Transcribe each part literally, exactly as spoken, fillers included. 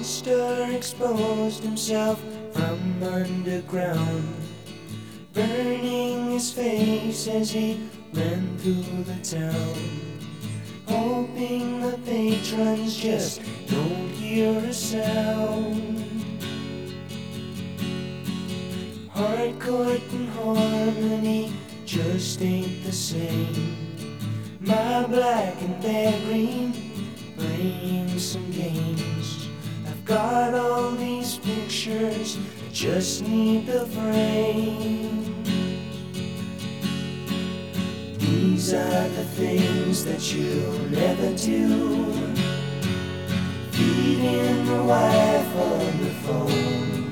monster exposed himself from underground, burning his face as he ran through the town, hoping the patrons just don't hear a sound. Hardcore and harmony just ain't the same. My black and their green playing some games. I've got all these pictures, I just need the frame. These are the things that you'll never do. Feeding the wife on the phone,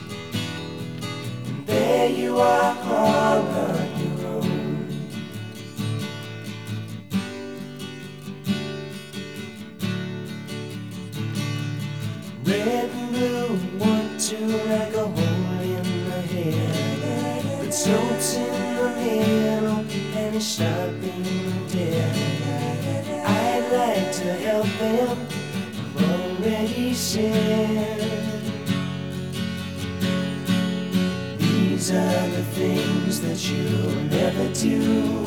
and there you are all on your own. Red and blue, one, two, like a hole in the head, but soap's in the middle and it's stopping dead. I'd like to help them, I've already said. These are the things that you'll never do.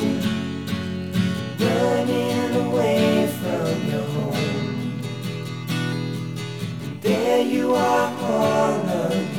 Running away from your home, there you are all alone.